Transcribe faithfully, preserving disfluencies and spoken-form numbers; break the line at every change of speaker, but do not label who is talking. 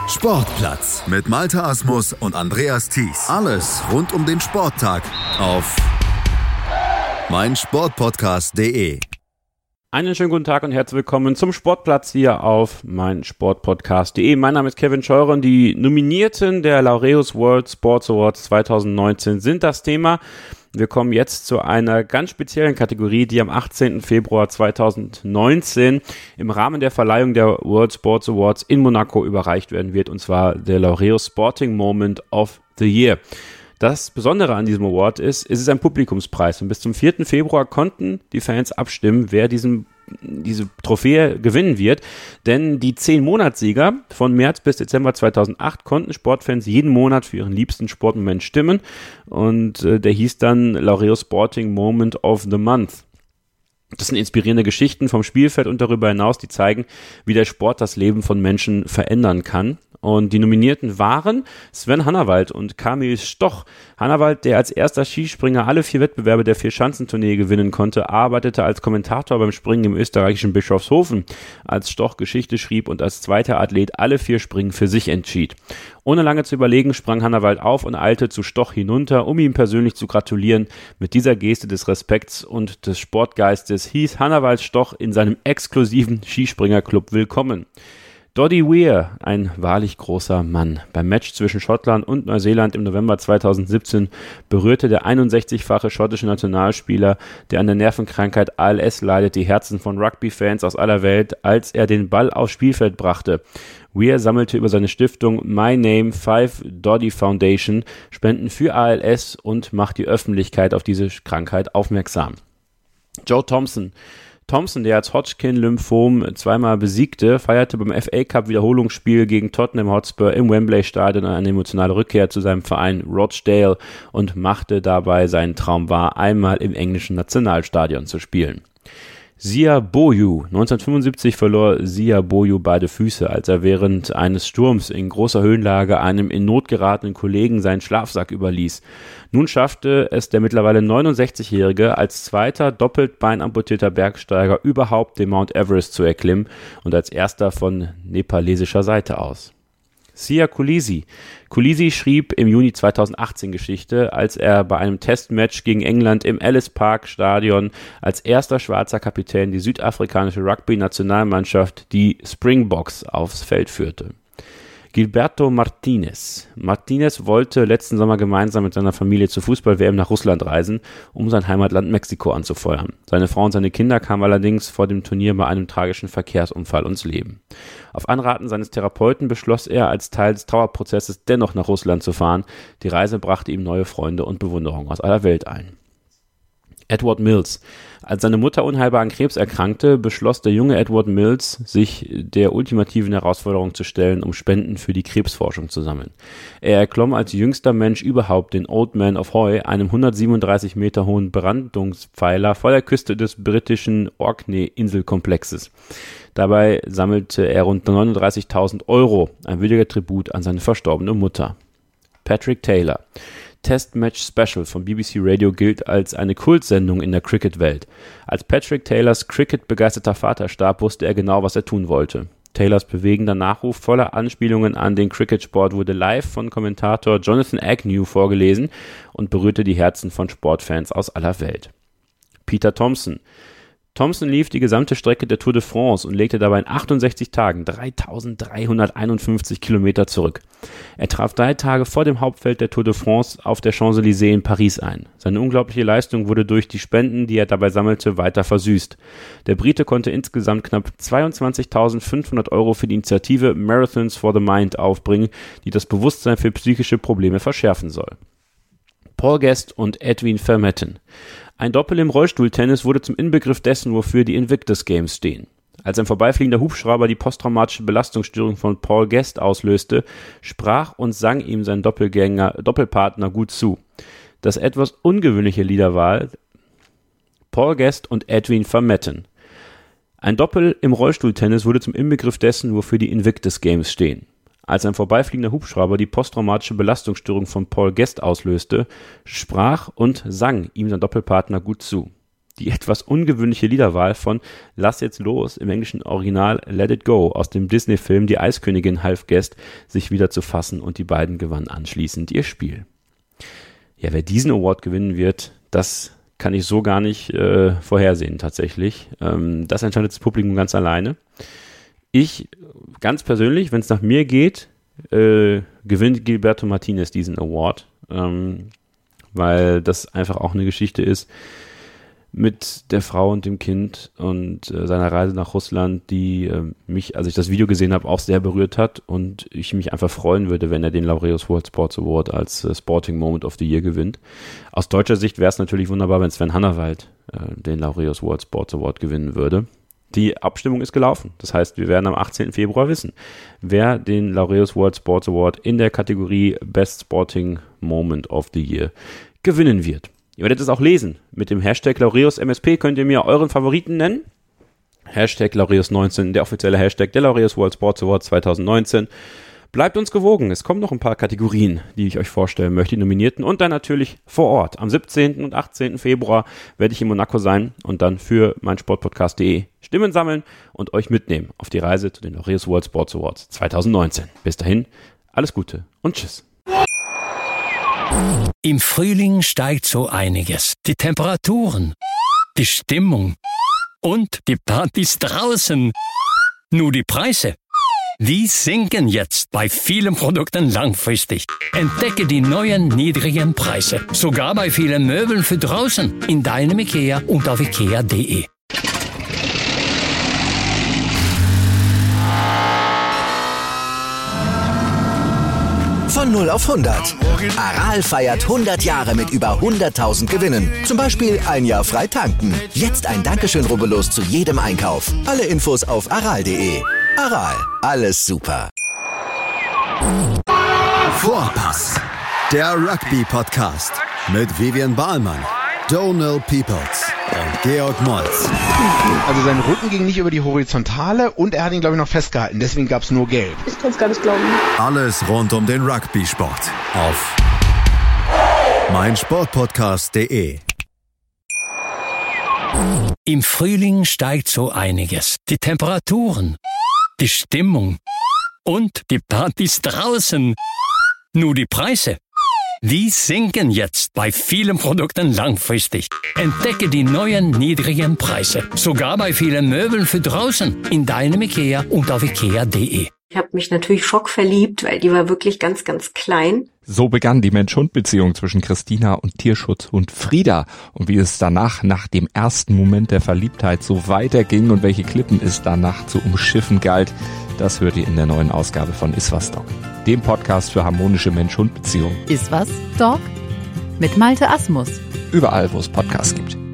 Sportplatz mit Malte Asmus und Andreas Thies. Alles rund um den Sporttag auf meinsportpodcast punkt de.
Einen schönen guten Tag und herzlich willkommen zum Sportplatz hier auf meinsportpodcast punkt de. Mein Name ist Kevin Scheuren. Die Nominierten der Laureus World Sports Awards zwanzig neunzehn sind das Thema. Wir kommen jetzt zu einer ganz speziellen Kategorie, die am achtzehnten Februar zweitausendneunzehn im Rahmen der Verleihung der World Sports Awards in Monaco überreicht werden wird, und zwar der Laureus Sporting Moment of the Year. Das Besondere an diesem Award ist, es ist ein Publikumspreis, und bis zum vierten Februar konnten die Fans abstimmen, wer diesen diese Trophäe gewinnen wird, denn die zehn Monatssieger von März bis Dezember zweitausendacht konnten Sportfans jeden Monat für ihren liebsten Sportmoment stimmen, und äh, der hieß dann Laureus Sporting Moment of the Month. Das sind inspirierende Geschichten vom Spielfeld und darüber hinaus, die zeigen, wie der Sport das Leben von Menschen verändern kann. Und die Nominierten waren Sven Hannawald und Kamil Stoch. Hannawald, der als erster Skispringer alle vier Wettbewerbe der Vier-Schanzentournee gewinnen konnte, arbeitete als Kommentator beim Springen im österreichischen Bischofshofen, als Stoch Geschichte schrieb und als zweiter Athlet alle vier Springen für sich entschied. Ohne lange zu überlegen, sprang Hannawald auf und eilte zu Stoch hinunter, um ihm persönlich zu gratulieren. Mit dieser Geste des Respekts und des Sportgeistes hieß Hannawald Stoch in seinem exklusiven Skispringerclub willkommen. Doddy Weir, ein wahrlich großer Mann. Beim Match zwischen Schottland und Neuseeland im November zweitausendsiebzehn berührte der einundsechzigfache schottische Nationalspieler, der an der Nervenkrankheit A L S leidet, die Herzen von Rugby-Fans aus aller Welt, als er den Ball aufs Spielfeld brachte. Weir sammelte über seine Stiftung My Name Five Doddy Foundation Spenden für A L S und macht die Öffentlichkeit auf diese Krankheit aufmerksam. Joe Thompson. Thompson, der als Hodgkin-Lymphom zweimal besiegte, feierte beim F A Cup Wiederholungsspiel gegen Tottenham Hotspur im Wembley Stadion eine emotionale Rückkehr zu seinem Verein Rochdale und machte dabei seinen Traum wahr, einmal im englischen Nationalstadion zu spielen. Sia Boyu. neunzehnhundertfünfundsiebzig verlor Sia Boyu beide Füße, als er während eines Sturms in großer Höhenlage einem in Not geratenen Kollegen seinen Schlafsack überließ. Nun schaffte es der mittlerweile neunundsechzigjährige als zweiter doppelt beinamputierter Bergsteiger überhaupt den Mount Everest zu erklimmen und als erster von nepalesischer Seite aus. Siya Kolisi. Kolisi schrieb im Juni zweitausendachtzehn Geschichte, als er bei einem Testmatch gegen England im Ellis Park Stadion als erster schwarzer Kapitän die südafrikanische Rugby-Nationalmannschaft, die Springboks, aufs Feld führte. Gilberto Martinez. Martinez wollte letzten Sommer gemeinsam mit seiner Familie zur Fußball-W M nach Russland reisen, um sein Heimatland Mexiko anzufeuern. Seine Frau und seine Kinder kamen allerdings vor dem Turnier bei einem tragischen Verkehrsunfall ums Leben. Auf Anraten seines Therapeuten beschloss er, als Teil des Trauerprozesses dennoch nach Russland zu fahren. Die Reise brachte ihm neue Freunde und Bewunderung aus aller Welt ein. Edward Mills. Als seine Mutter unheilbar an Krebs erkrankte, beschloss der junge Edward Mills, sich der ultimativen Herausforderung zu stellen, um Spenden für die Krebsforschung zu sammeln. Er erklomm als jüngster Mensch überhaupt den Old Man of Hoy, einem hundertsiebenunddreißig Meter hohen Brandungspfeiler vor der Küste des britischen Orkney-Inselkomplexes. Dabei sammelte er rund neununddreißigtausend Euro, ein würdiger Tribut an seine verstorbene Mutter. Patrick Taylor. Test Match Special von B B C Radio gilt als eine Kultsendung in der Cricket-Welt. Als Patrick Taylors Cricket-begeisterter Vater starb, wusste er genau, was er tun wollte. Taylors bewegender Nachruf voller Anspielungen an den Cricketsport wurde live von Kommentator Jonathan Agnew vorgelesen und berührte die Herzen von Sportfans aus aller Welt. Peter Thompson. Thompson lief die gesamte Strecke der Tour de France und legte dabei in achtundsechzig Tagen dreitausenddreihunderteinundfünfzig Kilometer zurück. Er traf drei Tage vor dem Hauptfeld der Tour de France auf der Champs-Élysées in Paris ein. Seine unglaubliche Leistung wurde durch die Spenden, die er dabei sammelte, weiter versüßt. Der Brite konnte insgesamt knapp zweiundzwanzigtausendfünfhundert Euro für die Initiative Marathons for the Mind aufbringen, die das Bewusstsein für psychische Probleme verschärfen soll. Paul Guest und Edwin Vermetten. Ein Doppel im Rollstuhltennis wurde zum Inbegriff dessen, wofür die Invictus Games stehen. Als ein vorbeifliegender Hubschrauber die posttraumatische Belastungsstörung von Paul Guest auslöste, sprach und sang ihm sein Doppelgänger, Doppelpartner gut zu. Das etwas ungewöhnliche Liederwahl Paul Guest und Edwin Vermetten. Ein Doppel im Rollstuhltennis wurde zum Inbegriff dessen, wofür die Invictus Games stehen. Als ein vorbeifliegender Hubschrauber die posttraumatische Belastungsstörung von Paul Guest auslöste, sprach und sang ihm sein Doppelpartner gut zu. die etwas ungewöhnliche Liederwahl von Lass jetzt los, im englischen Original Let It Go, aus dem Disney-Film Die Eiskönigin half Guest, sich wieder zu fassen, und die beiden gewannen anschließend ihr Spiel. Ja, wer diesen Award gewinnen wird, das kann ich so gar nicht äh, vorhersehen tatsächlich. Ähm, das entscheidet das Publikum ganz alleine. Ich, ganz persönlich, wenn es nach mir geht, äh, gewinnt Gilberto Martinez diesen Award, ähm, weil das einfach auch eine Geschichte ist mit der Frau und dem Kind und äh, seiner Reise nach Russland, die äh, mich, als ich das Video gesehen habe, auch sehr berührt hat, und ich mich einfach freuen würde, wenn er den Laureus World Sports Award als äh, Sporting Moment of the Year gewinnt. Aus deutscher Sicht wäre es natürlich wunderbar, wenn Sven Hannawald äh, den Laureus World Sports Award gewinnen würde. Die Abstimmung ist gelaufen. Das heißt, wir werden am achtzehnten Februar wissen, wer den Laureus World Sports Award in der Kategorie Best Sporting Moment of the Year gewinnen wird. Ihr werdet es auch lesen. Mit dem Hashtag Laureus M S P könnt ihr mir euren Favoriten nennen. Hashtag Laureus neunzehn, der offizielle Hashtag der Laureus World Sports Award zwanzig neunzehn. Bleibt uns gewogen. Es kommen noch ein paar Kategorien, die ich euch vorstellen möchte, die Nominierten. Und dann natürlich vor Ort. Am siebzehnten und achtzehnten Februar werde ich in Monaco sein und dann für meinsportpodcast punkt de Stimmen sammeln und euch mitnehmen auf die Reise zu den Laureus World Sports Awards zwanzig neunzehn. Bis dahin, alles Gute und tschüss.
Im Frühling steigt so einiges. Die Temperaturen, die Stimmung und die Partys draußen. Nur die Preise, die sinken jetzt bei vielen Produkten langfristig. Entdecke die neuen niedrigen Preise. Sogar bei vielen Möbeln für draußen. In deinem IKEA und auf ikea punkt de.
Von null auf hundert. Aral feiert hundert Jahre mit über hunderttausend Gewinnen. Zum Beispiel ein Jahr frei tanken. Jetzt ein Dankeschön, rubbellos zu jedem Einkauf. Alle Infos auf aral punkt de. Aral, alles super.
Vorpass, der Rugby-Podcast mit Vivian Bahlmann, Donald Peoples und Georg Moltz.
Also sein Rücken ging nicht über die Horizontale und er hat ihn, glaube ich, noch festgehalten. Deswegen gab es nur Gelb.
Ich kann es gar nicht glauben.
Alles rund um den Rugby-Sport auf meinsportpodcast punkt de.
Im Frühling steigt so einiges. Die Temperaturen, die Stimmung und die Partys draußen. Nur die Preise, die sinken jetzt bei vielen Produkten langfristig. Entdecke die neuen niedrigen Preise. Sogar bei vielen Möbeln für draußen. In deinem IKEA und auf ikea punkt de.
Ich habe mich natürlich schockverliebt, weil die war wirklich ganz, ganz klein.
So begann die Mensch-Hund-Beziehung zwischen Christina und Tierschutzhund Frieda. Und wie es danach, nach dem ersten Moment der Verliebtheit, so weiterging und welche Klippen es danach zu umschiffen galt, das hört ihr in der neuen Ausgabe von Iswas Dog, dem Podcast für harmonische Mensch-Hund-Beziehungen.
Iswas Dog mit Malte Asmus.
Überall, wo es Podcasts gibt.